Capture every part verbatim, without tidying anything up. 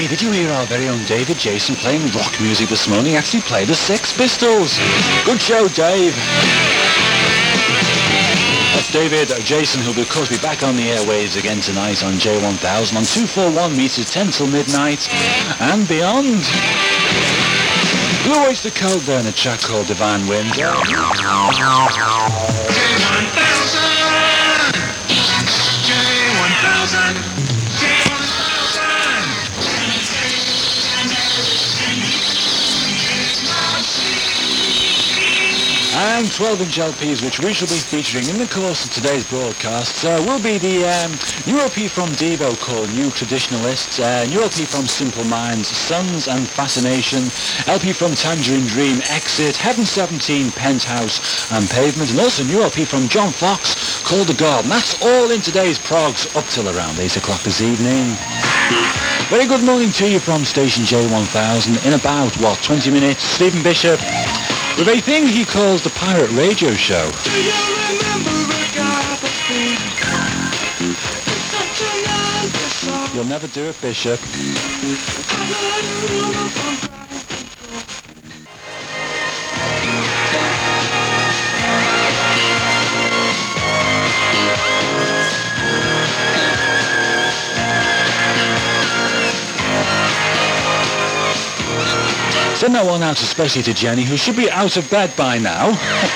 Hey, did you hear our very own David Jason playing rock music this morning? He actually played the Sex Pistols. Good show, Dave. That's David Jason, who'll of course be back on the airwaves again tonight on J one thousand on two forty-one meters, ten till midnight and beyond. Blue Oyster Cult there and a track called Divine Wind. J one thousand! J one thousand! And twelve-inch L Ps, which we shall be featuring in the course of today's broadcast, uh, will be the um, new L P from Devo called New Traditionalists, uh, new L P from Simple Minds, Sons and Fascination, L P from Tangerine Dream, Exit, Heaven seventeen, Penthouse and Pavement, and also new L P from John Fox called The God. And that's all in today's progs up till around eight o'clock this evening. Very good morning to you from station J one thousand. In about, what, twenty minutes, Stephen Bishop with a thing he calls the Pirate Radio Show. Do you remember the guy that You'll never do it, Bishop. Send that one out especially to Jenny, who should be out of bed by now.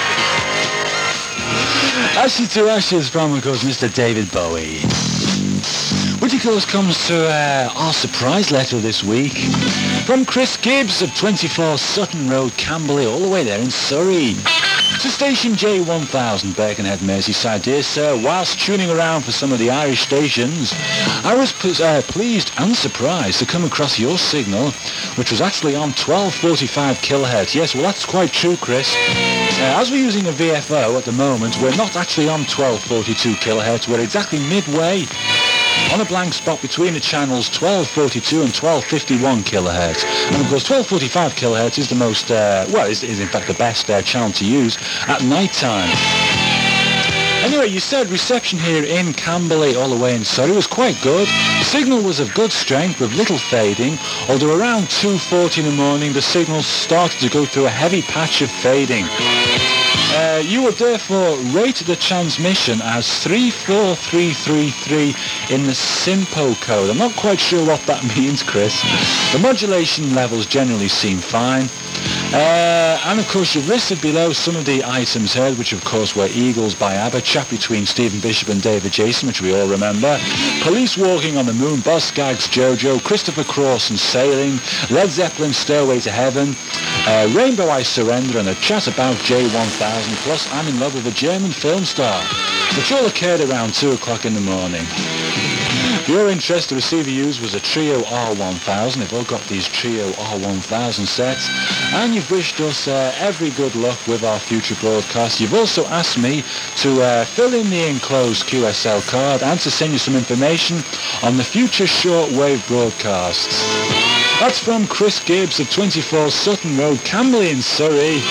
Ashes to Ashes from, of course, Mister David Bowie. Which, of course, comes to uh, our surprise letter this week from Chris Gibbs of twenty-four Sutton Road, Camberley, all the way there in Surrey. To station J one thousand, Birkenhead, Merseyside. Dear sir, whilst tuning around for some of the Irish stations, I was uh, pleased and surprised to come across your signal, which was actually on twelve forty-five kilohertz. Yes, well, that's quite true, Chris. Uh, as we're using a V F O at the moment, we're not actually on twelve forty-two kilohertz. We're exactly midway on a blank spot between the channels twelve forty-two and twelve fifty-one kilohertz. And of course twelve forty-five kilohertz is the most, uh, well, is, is in fact the best uh, channel to use at night time. Anyway, you said reception here in Camberley all the way in Surrey was quite good. The signal was of good strength with little fading, although around two forty in the morning the signal started to go through a heavy patch of fading. Uh, you would therefore rate the transmission as three four three three three in the SIMPO code. I'm not quite sure what that means, Chris. The modulation levels generally seem fine. Uh, and of course you've listed below some of the items heard, which of course were Eagles by ABBA, chat between Stephen Bishop and David Jason, which we all remember, Police Walking on the Moon, Boz Scaggs, Jojo, Christopher Cross and Sailing, Led Zeppelin, Stairway to Heaven, uh, Rainbow I Surrender, and a chat about J one thousand, plus I'm in love with a German film star, which all occurred around two o'clock in the morning. For your interest, the receiver used was a Trio R one thousand. They've all got these Trio R one thousand sets. And you've wished us uh, every good luck with our future broadcasts. You've also asked me to uh, fill in the enclosed Q S L card and to send you some information on the future shortwave broadcasts. That's from Chris Gibbs of twenty-four Sutton Road, Camberley in Surrey.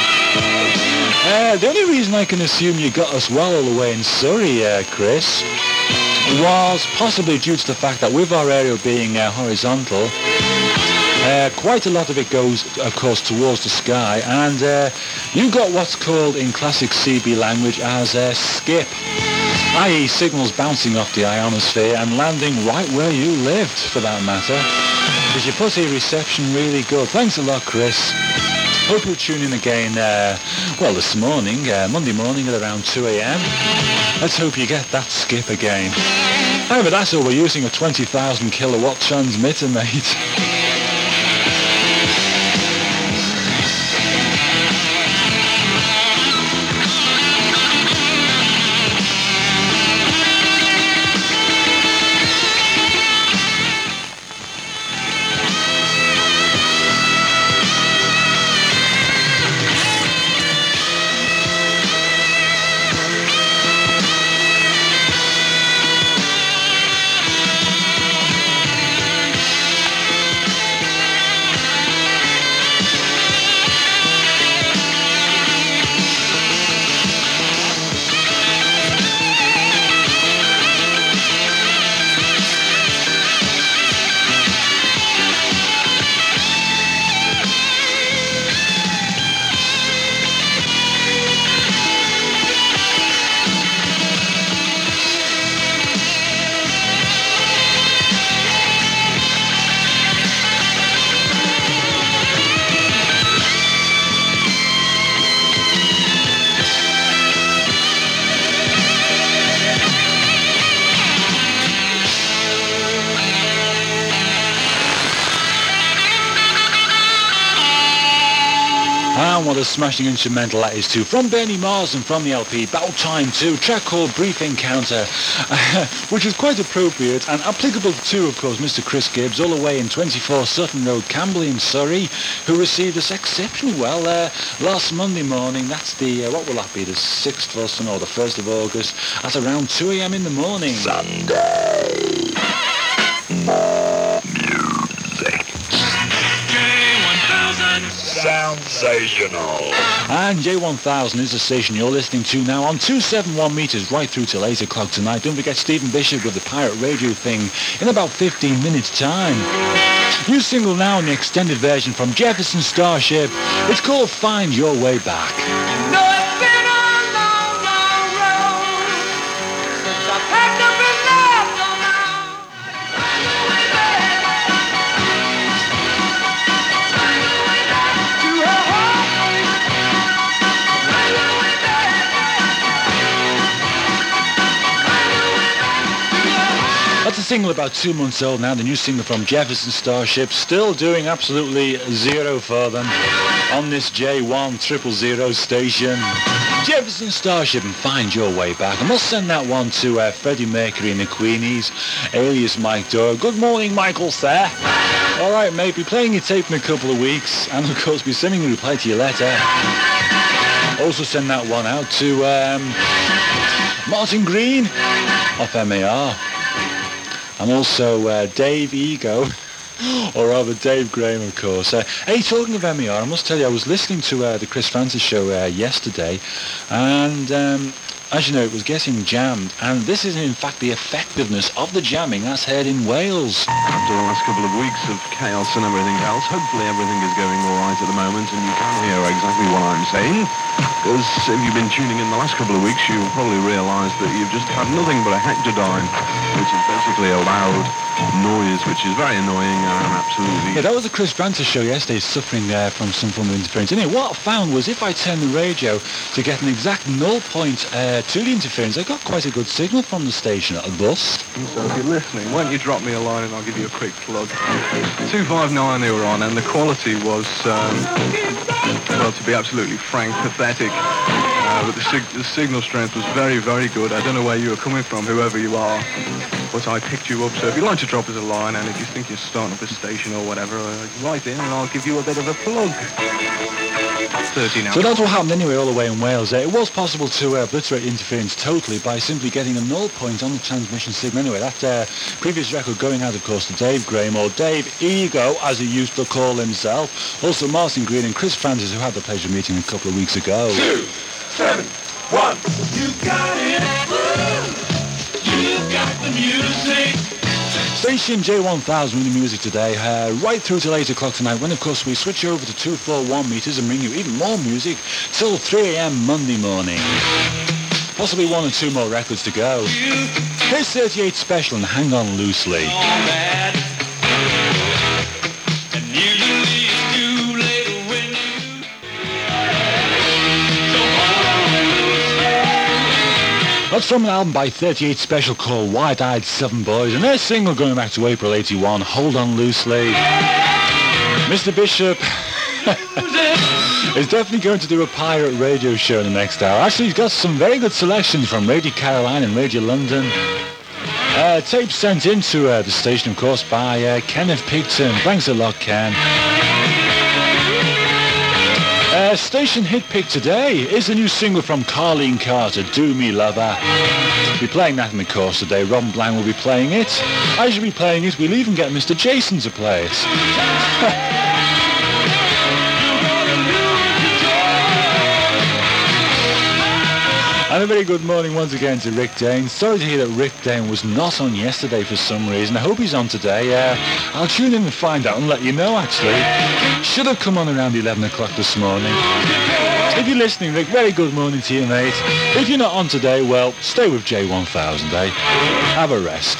Uh, the only reason I can assume you got us well all the way in Surrey, uh, Chris, was possibly due to the fact that with our area being uh, horizontal, uh, quite a lot of it goes, of course, towards the sky, and uh, you got what's called in classic C B language as a skip, that is signals bouncing off the ionosphere and landing right where you lived, for that matter. Because you put a reception really good. Thanks a lot, Chris. Hope you'll tune in again, uh, well, this morning, uh, Monday morning at around two a.m. Let's hope you get that skip again. However, that's all, we're using a twenty thousand kilowatt transmitter, mate. what a smashing instrumental that is too. From Bernie Marsden from the L P About Time two, track called Brief Encounter, uh, which is quite appropriate and applicable to, of course, Mister Chris Gibbs, all the way in twenty-four Sutton Road, Camberley in Surrey, who received us exceptionally well uh, last Monday morning. That's the, uh, what will that be, the sixth or something, or the first of August, at around two a.m. in the morning. Sunday. More music. J one thousand. Sensational. And J one thousand is the station you're listening to now on two seventy-one metres right through till eight o'clock tonight. Don't forget Stephen Bishop with the Pirate Radio thing in about fifteen minutes time. New single now in the extended version from Jefferson Starship. It's called Find Your Way Back. No, it's been a long, long road since I packed up and left on my own. Find your way back. Find your way back to a home. Find your way back. Find your way back to a home. That's a single about two months old now, the new single from Jefferson Starship, still doing absolutely zero for them on this J one triple zero station. Jefferson Starship and Find Your Way Back. I must send that one to uh, Freddie Mercury and the Queenies, alias Mike Doyle. Good morning, Michael, sir. All right, mate, be playing your tape in a couple of weeks, and of course be sending a reply to your letter. Also send that one out to um, Martin Green off M A R. And also uh, Dave Ego, or rather Dave Graham, of course. Uh, hey, talking of M E R, I must tell you, I was listening to uh, the Chris Francis show uh, yesterday, and um, as you know, it was getting jammed, and this is in fact the effectiveness of the jamming as heard in Wales. After the last couple of weeks of chaos and everything else, hopefully everything is going all right at the moment, and you can hear exactly what I'm saying. Because if you've been tuning in the last couple of weeks, you'll probably realise that you've just had nothing but a hectodyne, which is basically a loud noise, which is very annoying and absolutely... Yeah, that was the Chris Francis show yesterday, suffering uh, from some form of interference. Anyway, what I found was if I turned the radio to get an exact null point uh, to the interference, I got quite a good signal from the station at a bus. So if you're listening, why don't you drop me a line and I'll give you a quick plug. two five nine they were on, and the quality was, um, well, to be absolutely frank, pathetic. Uh, but the, sig- the signal strength was very, very good. I don't know where you were coming from, whoever you are, but I picked you up. So if you'd like to drop us a line, and if you think you're starting up a station or whatever, uh, write in and I'll give you a bit of a plug. thirty now. So that's what happened anyway all the way in Wales. Uh, it was possible to uh, obliterate interference totally by simply getting a null point on the transmission signal. Anyway, that uh, previous record going out, of course, to Dave Graham, or Dave Ego, as he used to call himself. Also Martin Green and Chris Francis, who had the pleasure of meeting a couple of weeks ago. Two, seven, one. You got it. You got the music. Station J one thousand with the music today, uh, right through till eight o'clock tonight, when of course we switch over to two forty-one metres and bring you even more music till three a.m. Monday morning. Possibly one or two more records to go. Here's thirty-eight Special and Hang On Loosely. All bad. And usually it's too late when you. So hold on loosely. That's from an album by thirty-eight Special called Wide Eyed Southern Boys, and their single going back to April eighty-one, Hold On Loosely. Mister Bishop is definitely going to do a pirate radio show in the next hour. Actually, he's got some very good selections from Radio Caroline and Radio London. Uh, tape sent into uh, the station, of course, by uh, Kenneth Pigton. Thanks a lot, Ken. Uh, station hit pick today is the new single from Carleen Carter, Do Me Lover. We'll be playing that in the course today. Ron Blanc will be playing it. I should be playing it. We'll even get Mister Jason to play it. And a very good morning once again to Rick Dane. Sorry to hear that Rick Dane was not on yesterday for some reason. I hope he's on today. Uh, I'll tune in and find out and let you know, actually. Should have come on around eleven o'clock this morning. If you're listening, Rick, very good morning to you, mate. If you're not on today, well, stay with J one thousand, eh? Have a rest.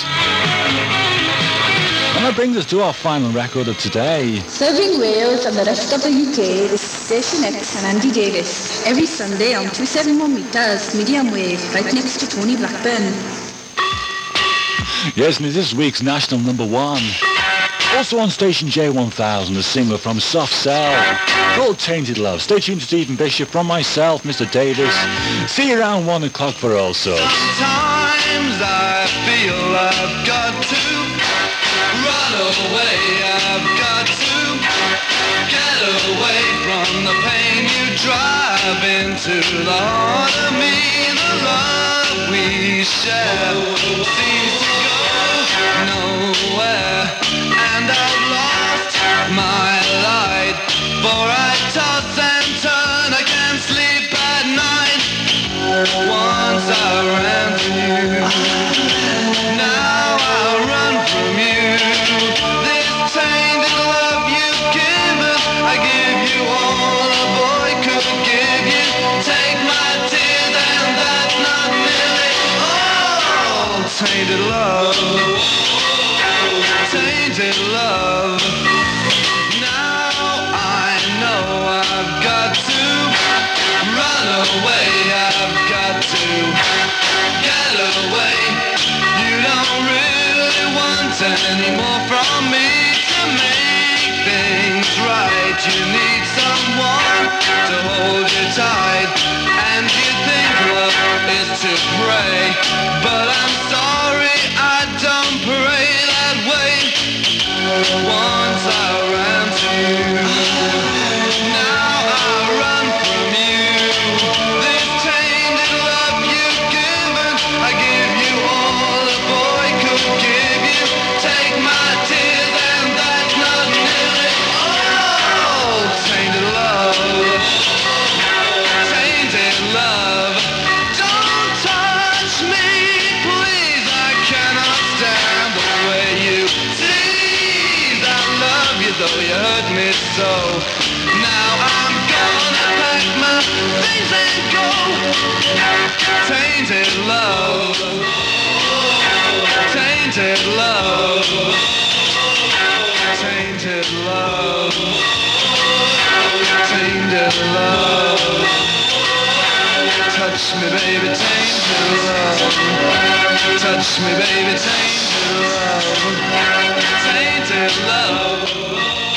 And that brings us to our final record of today. Serving Wales and the rest of the U K, this is Station X and Andy Davis. Every Sunday on two seventy-one metres, medium wave, right next to Tony Blackburn. Yes, and it's this week's national number one. Also on station J one thousand, a single from Soft Cell called Tainted Love. Stay tuned to Stephen Bishop from myself, Mister Davis. See you around one o'clock for all sorts. Sometimes I feel I've got to run away. I've got to get away from the pain you drive into the heart of me. The love we share seems to go nowhere, and I've lost my light, for I toss and turn, I can't sleep at night. Once I ran to you, now I run from you. This tainted love you've given, I give you all a boy could give you. Take my tears and that's not nearly all. Tainted love, tainted love. Now I know I've got to run away. I've got to get away. You don't really want any more from me to make things right. You need someone to hold you tight, and you think love is to pray, but I'm sorry, I don't pray that way. Once I ran to you, now I run from you. This tainted love you've given, I give you all a boy could give you. Take my tears and that's not nearly all. Tainted love, tainted love. Don't touch me, please, I cannot stand the way you tease. I love you though you hurt me so. Now I'm gonna pack my things and go. Tainted love, tainted love, tainted love, tainted love. Touch me baby, tainted love. Touch me baby, tainted love, tainted love.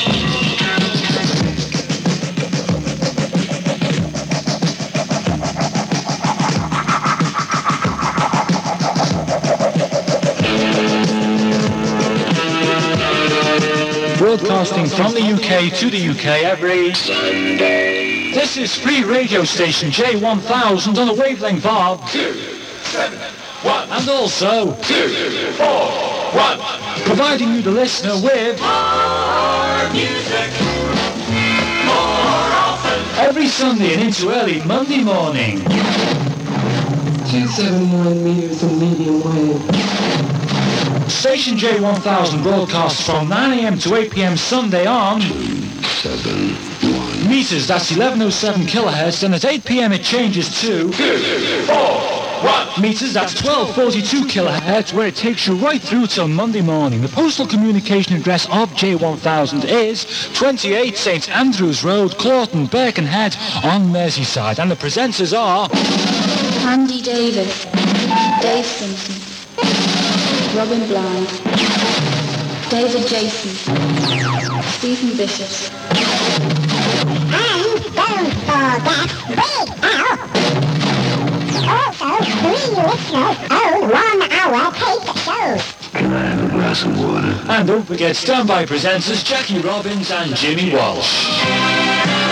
Broadcasting from the U K to the U K every Sunday. This is free radio station J one thousand on a wavelength of two, seven, one, and also two, four, one. providing you the listener with More music, more often. every Sunday and into early Monday morning. two seventy-nine meters in medium wave. Station J one thousand broadcasts from nine a.m. to eight p.m. Sunday on Seven, one. meters, that's eleven oh seven kilohertz, and at eight p.m. it changes to Two, four, one. meters, that's twelve forty-two kilohertz, where it takes you right through till Monday morning. The postal communication address of J one thousand is twenty-eight St Andrews Road, Clawton, Birkenhead on Merseyside, and the presenters are Andy Davis, Dave Simpson, Robin Blythe, David Jason, Stephen Bishop. And don't forget, we are also three listeners own one-hour paper shows. Can I have a glass of water? And don't forget standby presenters Jackie Robbins and Jimmy Walsh.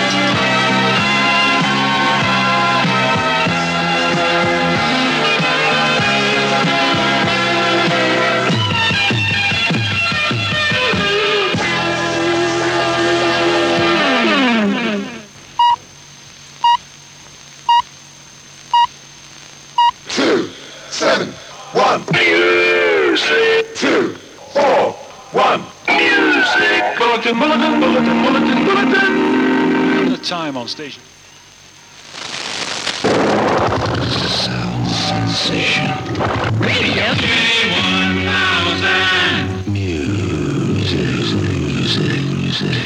Two, seven, one. Music. Two, four, one. Music. Bulletin, bulletin, bulletin, bulletin, bulletin. The time on station. Sound sensation. Radio. one thousand. Music, music, music.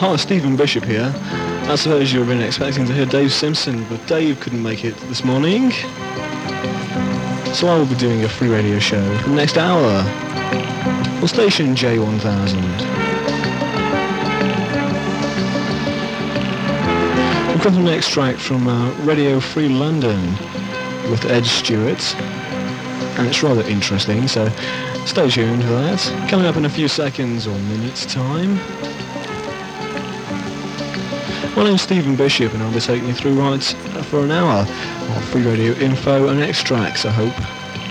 Hi, Stephen Bishop here. I suppose you've been expecting to hear Dave Simpson, but Dave couldn't make it this morning. So I will be doing a free radio show for the next hour on station J one thousand. We've got an extract from uh, Radio Free London with Ed Stewart, and it's rather interesting, so stay tuned for that. Coming up in a few seconds or minutes time. My name's Stephen Bishop and I'll be taking you through rides for an hour of free radio info and extracts, I hope.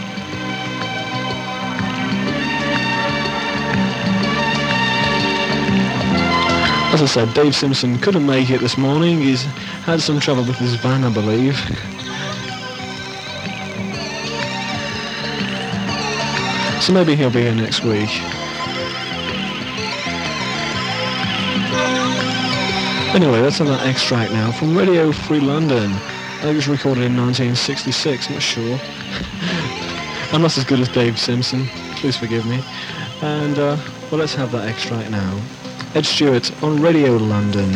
As I said, Dave Simpson couldn't make it this morning. He's had some trouble with his van, I believe. So maybe he'll be here next week. Anyway, let's have that extract now from Radio Free London. I think it was recorded in nineteen sixty-six, I'm not sure. I'm not as good as Dave Simpson, please forgive me. And, uh, well, let's have that extract now. Ed Stewart on Radio London.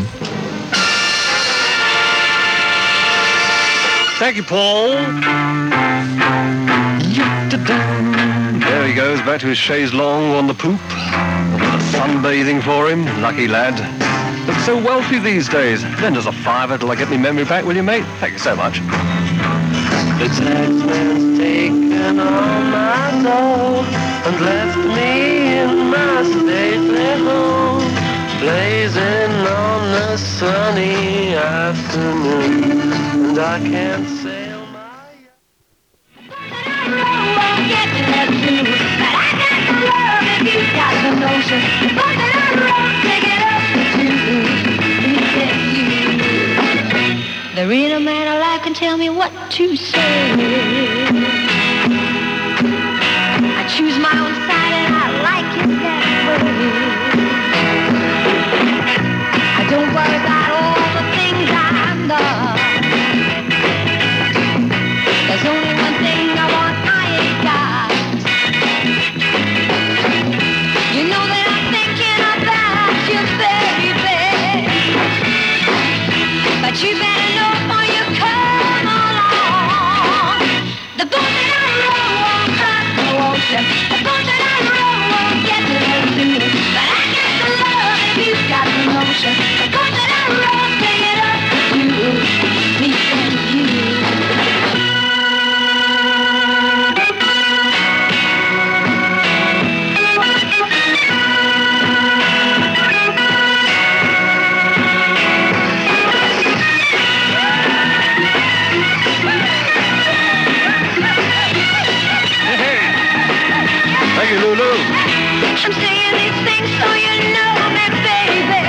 Thank you, Paul. There he goes, back to his chaise longue on the poop. Sunbathing for him, lucky lad. Looks so wealthy these days. Lend us a fiver till I get my memory back, will you, mate? Thank you so much. The taxman's taken all my dough and left me in my stately home, blazing on a sunny afternoon, and I can't sail my won't get to that too, but I got the love if you got the notion. The boat that I rode, take it up to me and you. There ain't a man alive can tell me what to say. I choose my own side and I like it that way. I don't worry about all the things I'm done. There's only one thing I want I ain't got. You know that I'm thinking about you, baby, but you better know before you come along. The boat that I row won't cross the ocean. The boat that I row won't get to the sea. But I got the love if you've got the notion. The boat that I row, take it up to me and you. Thank you, Lulu. I'm saying these things so you know me, baby.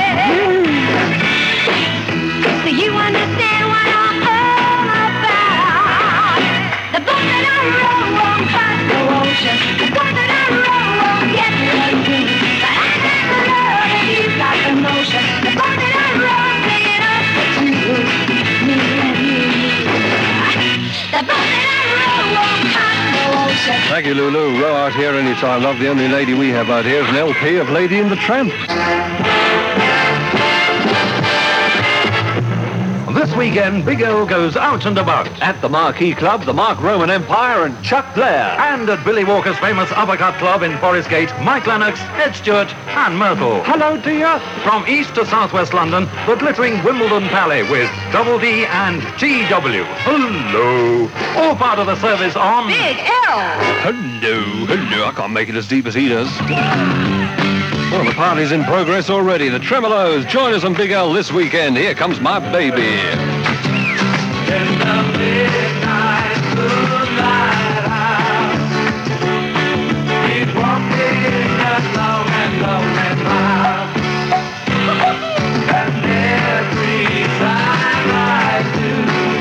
So you understand what I'm all about. The boat that I row won't cross the ocean. The boat that I row won't get to the sea. But I got the love and you got the notion. The boat that I row, take it up to me and you. The boat that I row won't cross the ocean. Thank you, Lulu. Row out here anytime, love. The only lady we have out here is an L P of Lady and the Tramp. This weekend, Big L goes out and about at the Marquee Club, the Mark Roman Empire, and Chuck Blair. And at Billy Walker's famous Uppercut Club in Forest Gate, Mike Lennox, Ed Stewart, and Myrtle. Hello, dear. From east to southwest London, the glittering Wimbledon Pally with Double D and G W. Hello. All part of the service on Big L. Hello, hello. I can't make it as deep as he does. Well, the party's in progress already. The Tremolos, join us on Big L this weekend. Here comes my baby. In the midnight moonlight house, he's walking that long and lonely mile. And every time I do,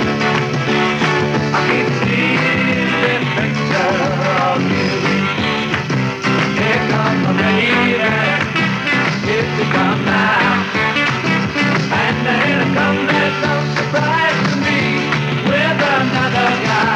I keep seeing this picture of you. Here comes the baby. If you come now, and then come as no surprise to me with another guy.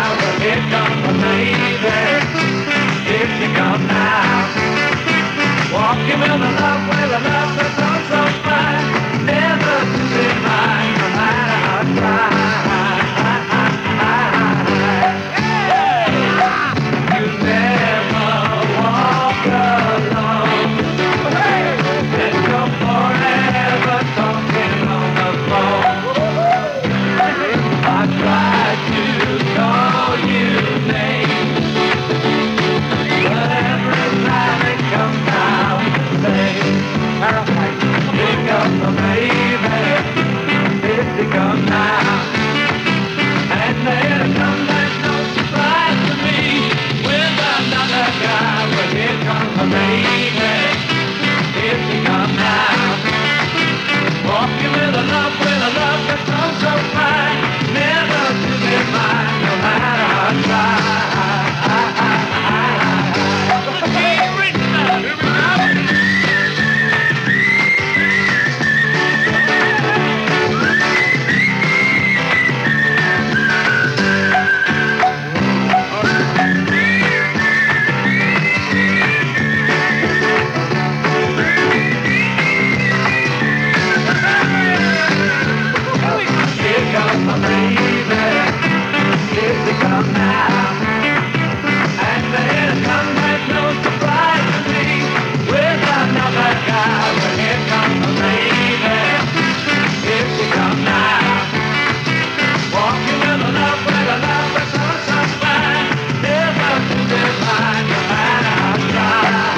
come now. And then it comes as no surprise to me. With another guy, when here comes the lady. Here she comes now. Walking with a love, with a love, with so, so fine. Never to define the man I try.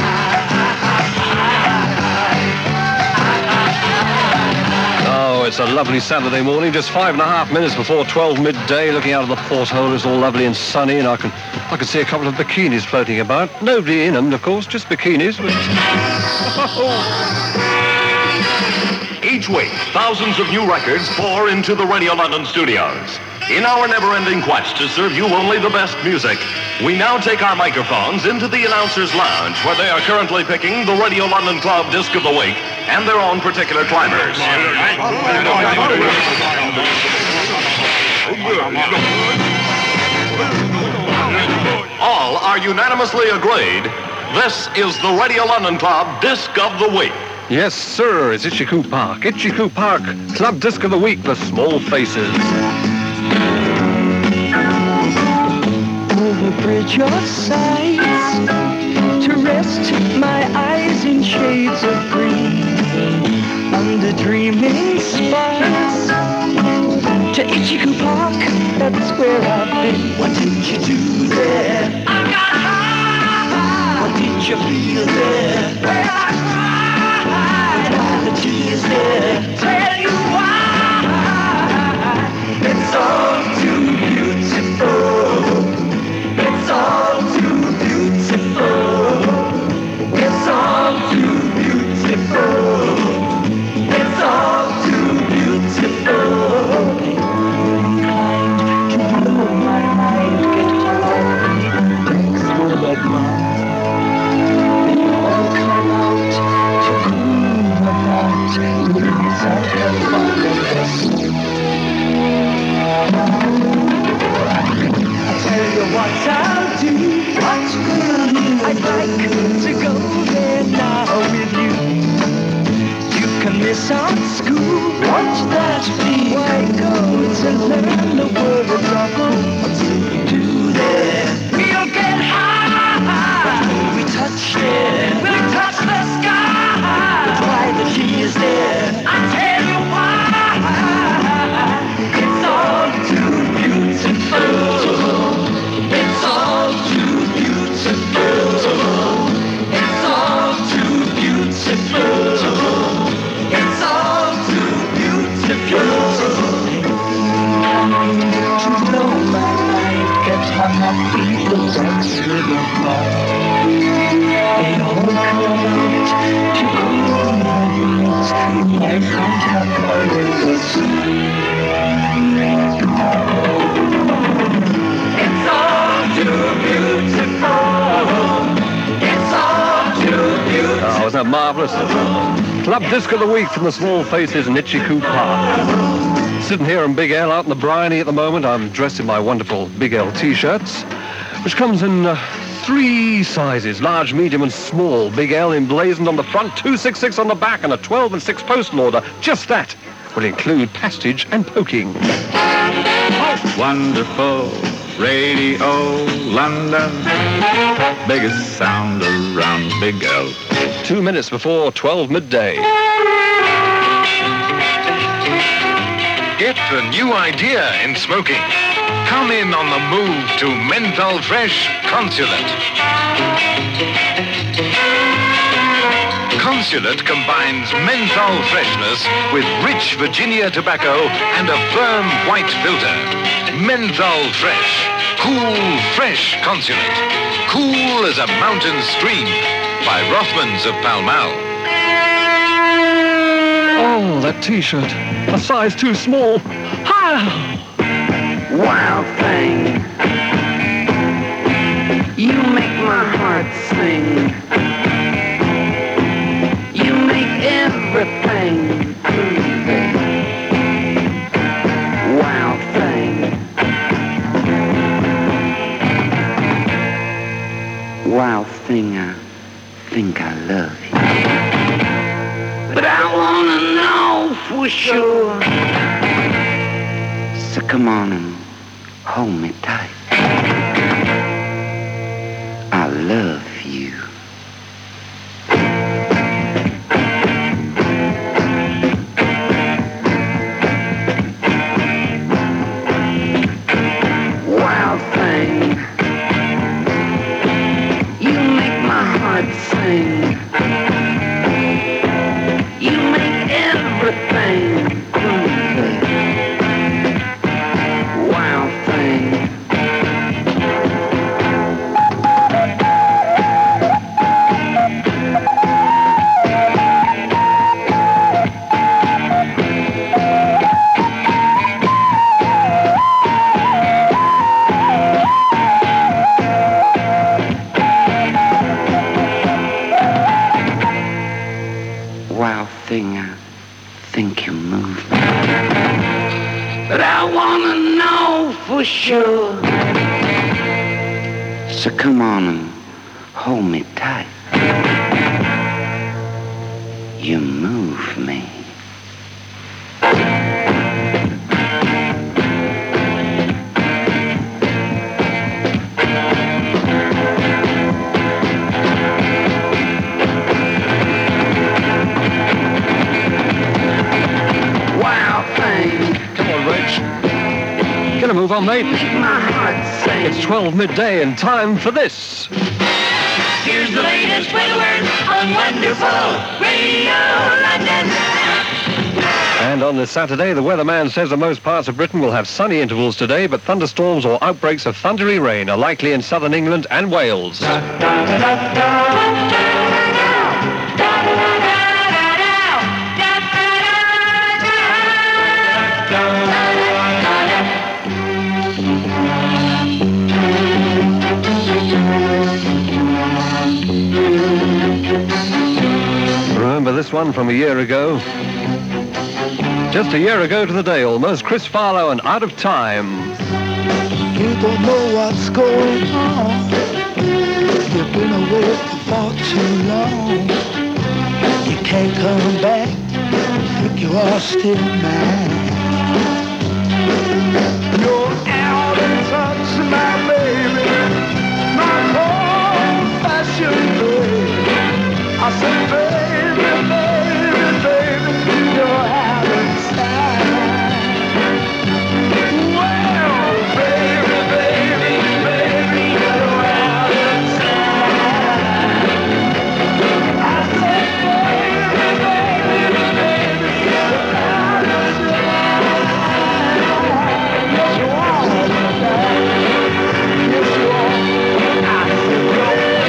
Oh, it's a lovely Saturday morning, just five and a half minutes before twelve midday. Looking out of the porthole, it's all lovely and sunny, and I can I can see a couple of bikinis floating about. Nobody in them, of course, just bikinis. But... Each week, thousands of new records pour into the Radio London studios. In our never-ending quest to serve you only the best music, we now take our microphones into the announcer's lounge, where they are currently picking the Radio London Club Disc of the Week and their own particular climbers. All are unanimously agreed, this is the Radio London Club Disc of the Week. Yes, sir, it's Itchycoo Park. Itchycoo Park, Club Disc of the Week, The Small Faces. Over bridge of sights, to rest my eyes in shades of green, under dreaming spires, to Itchycoo Park, that's where I've been. What did you do there? I got high. What did you feel there? Well, I cried. Why the tears there? Tell you why. It's all too beautiful. It's all too beautiful. It's all too beautiful. It's all too beautiful. Inclined to blow my mind, get my breaks will let mine. They all come out to groove about. Please, I can find the best. I'll tell you what I'll do. What will you? I'd like to go there now with you. You can miss out school. Watch that be. Why go to learn the word of trouble? What do you do there? We'll get high. Before we touch there, we'll touch the sky. That's why the key is there. I tell you why. It's all too beautiful. It's all too beautiful. It's all too beautiful. It's all too beautiful. To blow my mind, get my happy breaks with a heart. They all come out to cool my wings. I can't have my rivers. It's all too beautiful. It's all too beautiful. Oh, isn't that marvellous? Club Disc of the Week from the Small Faces in Itchycoo Park. Sitting here in Big L out in the Bryony at the moment. I'm dressed in my wonderful Big L T-shirts, which comes in uh, three sizes, large, medium and small. Big L emblazoned on the front, two six six on the back, and a twelve and six postal order. Just that will include postage and poking. Wonderful Radio London, biggest sound around Big L. Two minutes before twelve midday. Get the new idea in smoking. Come in on the move to Menthol Fresh Consulate. Consulate combines menthol freshness with rich Virginia tobacco and a firm white filter. Menthol Fresh. Cool, fresh Consulate. Cool as a mountain stream by Rothmans of Pall Mall. Oh, that T-shirt. A size too small. Hi! Wild thing, you make my heart sing. You make everything groovy. Wild thing, wild thing, I think I love you. But I wanna know for sure. So come on and hold me tight. So come on and hold me tight. You move me. Gonna move on, mate. It's twelve midday and time for this. Here's the latest weather word on Wonderful Radio London. And on this Saturday, the weatherman says that most parts of Britain will have sunny intervals today, but thunderstorms or outbreaks of thundery rain are likely in southern England and Wales. Remember this one from a year ago? Just a year ago to the day almost, Chris Farlow and Out of Time. You don't know what's going on. You've been away for far too long. You can't come back. Think you are still mine. You're out of touch, my baby. My old-fashioned baby. I say, baby, baby, baby, you're out of time. Well, baby, baby, baby, you're out of time. I say, baby, baby, baby, you're out of time. Yes, you are. Yes, you are. I said, you're out of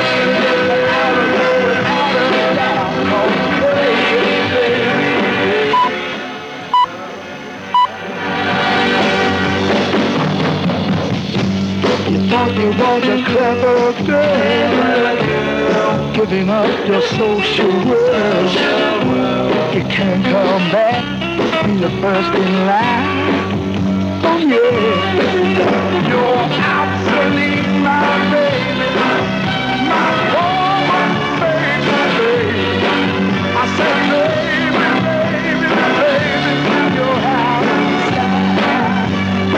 thought you was a clever girl, giving up your social world. You can't come back, be the first in line. Oh yeah, you're obsolete, my baby, my woman, baby, baby. I said, baby, baby, baby, you're out of time.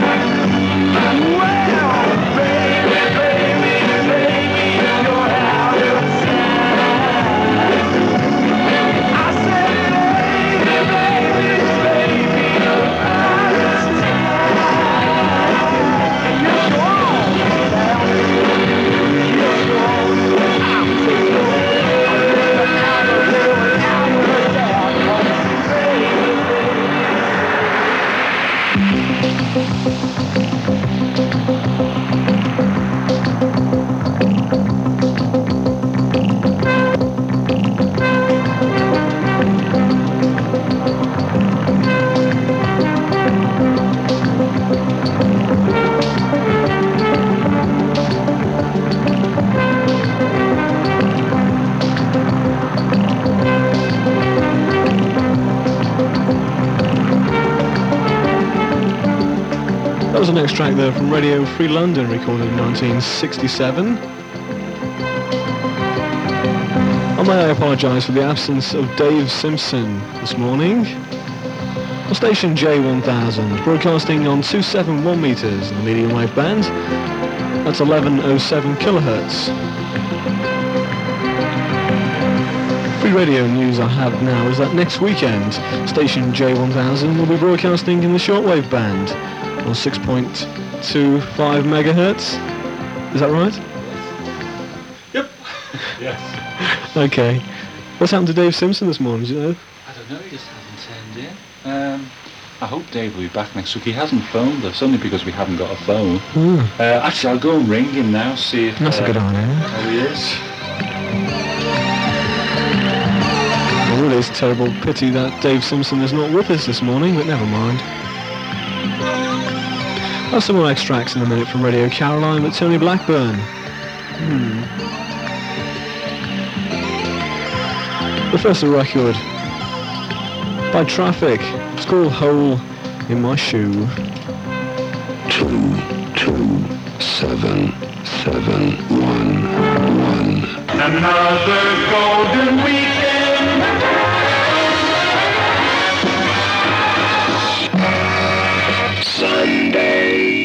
Well, baby, baby, baby, you're out of time. I said, baby, baby, baby, you're out of time. Yes, you are. Yes, you are. I'm so out of here, out of town, baby. That was an extract there from Radio Free London, recorded in nineteen sixty-seven. And may I apologise for the absence of Dave Simpson this morning. On station J one thousand, broadcasting on two seventy-one metres in the medium wave band. That's eleven oh seven kilohertz. Free radio news I have now is that next weekend, station J one thousand will be broadcasting in the shortwave band on six point two five megahertz. Is that right? Yep. Yes. Okay. What's happened to Dave Simpson this morning, do you know? I don't know, he just hasn't turned in. Um, I hope Dave will be back next week. He hasn't phoned us, only because we haven't got a phone. Mm. Uh, actually, I'll go and ring him now, see if... That's uh, a good idea. How he is. Well, really, it's a terrible pity that Dave Simpson is not with us this morning, but never mind. I'll have some more extracts in a minute from Radio Caroline with Tony Blackburn. Hmm. But first, a record by Traffic. It's called Hole in My Shoe. Two, two, seven, seven one one. Another golden weekend. Sunday.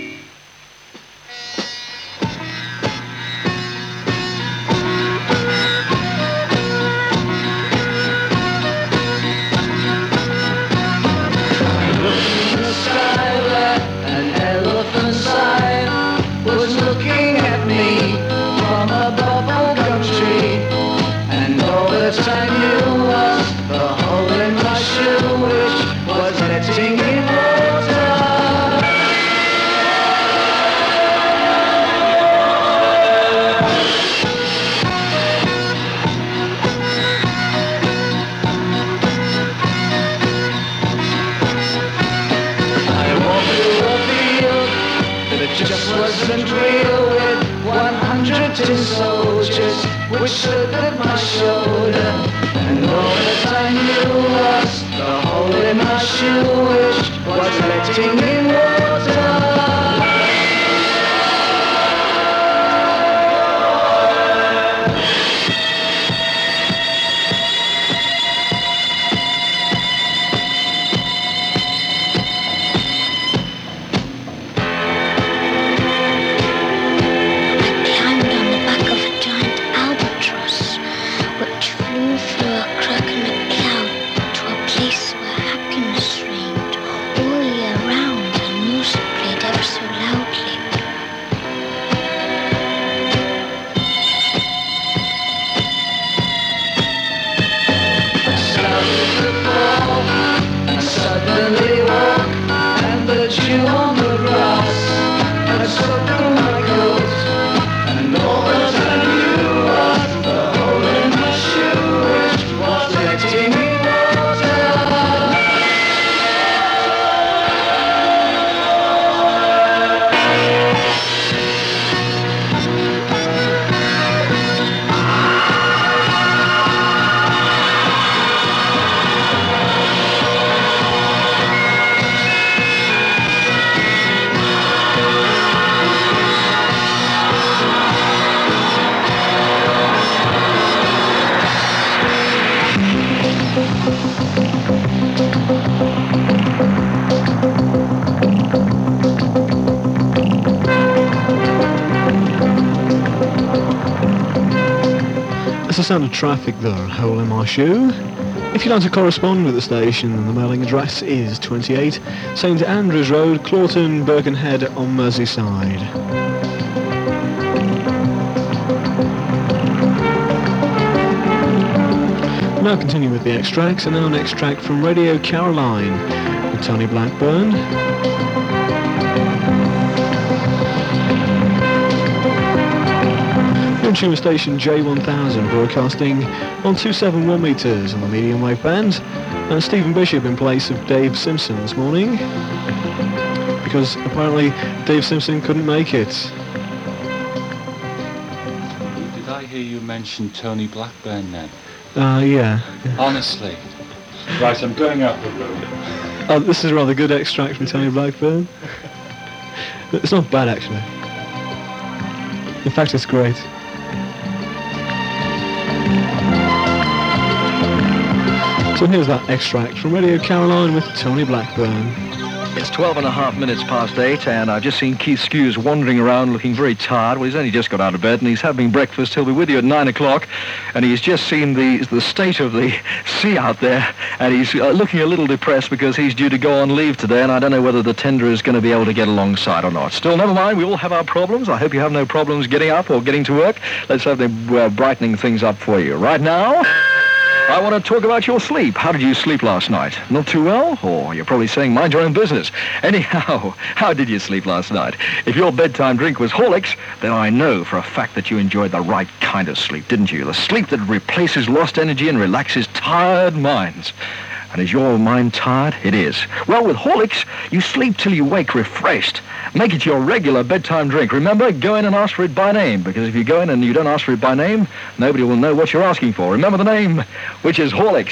Soldiers which stood at my shoulder, and all that I knew was the hole in my shoe, which was letting in water. That's the sound of traffic there, Hole in My Shoe. If you'd like to correspond with the station, the mailing address is twenty-eight Saint Andrews Road, Clawton, Birkenhead on Merseyside. We'll now continue with the extracts, and now an extract from Radio Caroline with Tony Blackburn. Tune station J one thousand broadcasting on two seventy-one metres on the medium wave band, and Stephen Bishop in place of Dave Simpson this morning, because apparently Dave Simpson couldn't make it. Did I hear you mention Tony Blackburn then? Uh, yeah. Honestly. Right, I'm going out the room. Oh, this is a rather good extract from Tony Blackburn. It's not bad, actually. In fact, it's great. So here's that extract from Radio Caroline with Tony Blackburn. It's twelve and a half minutes past eight, and I've just seen Keith Skews wandering around looking very tired. Well, he's only just got out of bed, and he's having breakfast. He'll be with you at nine o'clock, and he's just seen the the state of the sea out there, and he's uh, looking a little depressed because he's due to go on leave today, and I don't know whether the tender is going to be able to get alongside or not. Still, never mind. We all have our problems. I hope you have no problems getting up or getting to work. Let's have them uh, brightening things up for you. Right now, I want to talk about your sleep. How did you sleep last night? Not too well? Or you're probably saying, mind your own business. Anyhow, how did you sleep last night? If your bedtime drink was Horlicks, then I know for a fact that you enjoyed the right kind of sleep, didn't you? The sleep that replaces lost energy and relaxes tired minds. And is your mind tired? It is. Well, with Horlicks, you sleep till you wake refreshed. Make it your regular bedtime drink. Remember, go in and ask for it by name, because if you go in and you don't ask for it by name, nobody will know what you're asking for. Remember the name, which is Horlicks.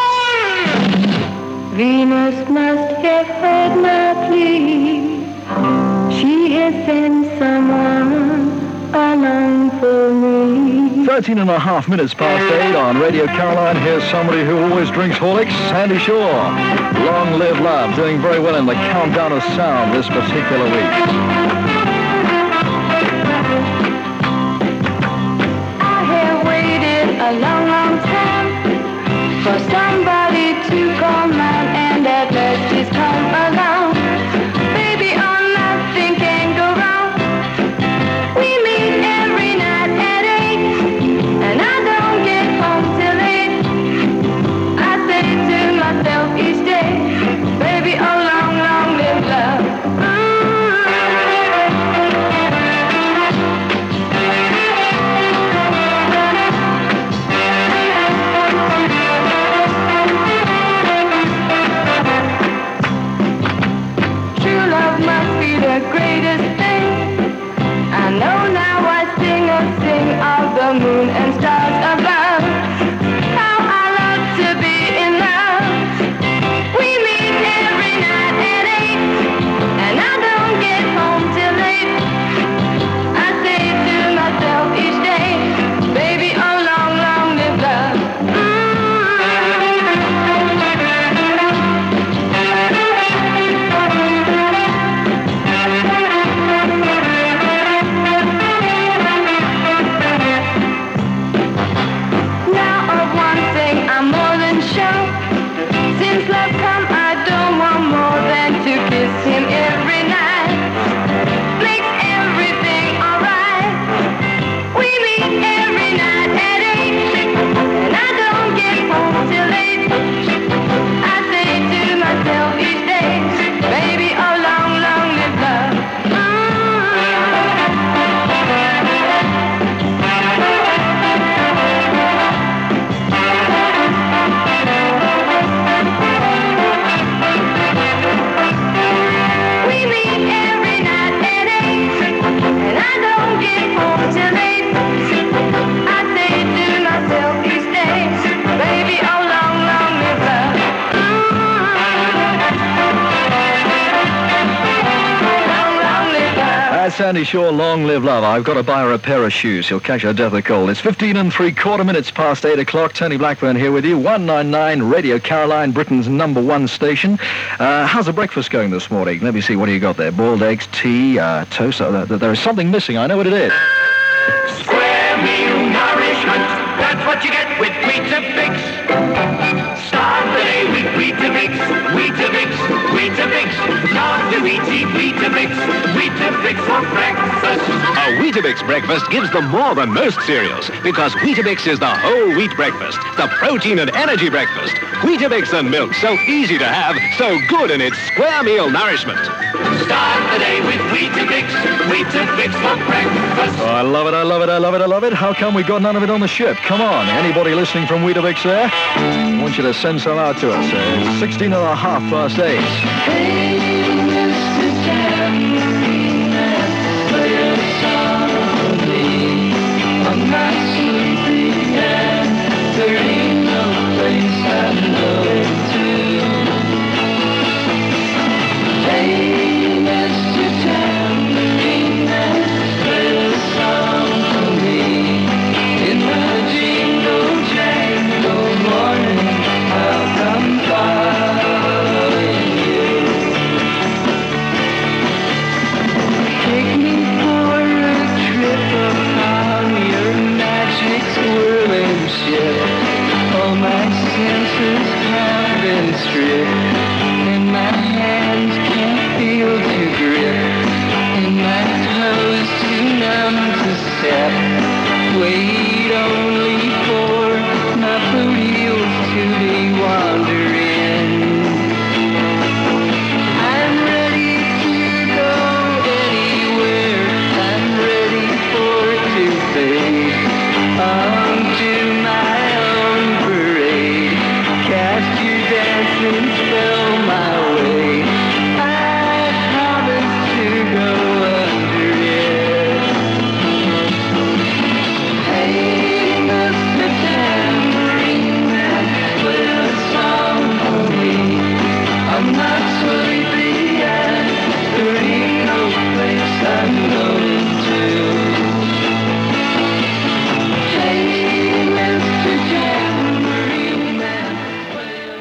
Venus must have heard my plea. thirteen and a half minutes past eight on Radio Caroline. Here's somebody who always drinks Horlicks, Sandy Shaw. Long Live Love, doing very well in the countdown of sound this particular week. I have waited a long, long time for somebody to come out, and at last he's come along. Baby, oh, nothing can go wrong. We meet every night at eight, and I don't get home till eight. I say to myself each day, baby, oh, long, long live love. The moon and stars above. How I love to be in love. We meet every night at eight, and I don't get home till late. I say to myself each day, baby, oh, long, long live love. Him every night makes everything alright. We meet every night at eight, and I don't get home till late. I say to myself each day, baby, oh, long, long live love. Sandy Shaw, Long Live Love. I've got to buy her a pair of shoes. She'll catch her death of cold. It's fifteen and three quarter minutes past eight o'clock. Tony Blackburn here with you. one ninety-nine Radio Caroline, Britain's number one station. Uh, how's the breakfast going this morning? Let me see. What do you got there? Boiled eggs, tea, uh, toast. Uh, there is something missing. I know what it is. Square meal nourishment. That's what you get with Weetabix. Start the day with Weetabix. Weetabix. Weetabix. Love the Wheatie Weetabix. Weetabix for breakfast. A Weetabix breakfast gives them more than most cereals, because Weetabix is the whole wheat breakfast, the protein and energy breakfast. Weetabix and milk, so easy to have, so good in its square meal nourishment. Start the day with Weetabix. Weetabix for breakfast. Oh, I love it, I love it, I love it, I love it. How come we got none of it on the ship? Come on, anybody listening from Weetabix there? I want you to send some out to us. Uh, sixteen and a half past eight.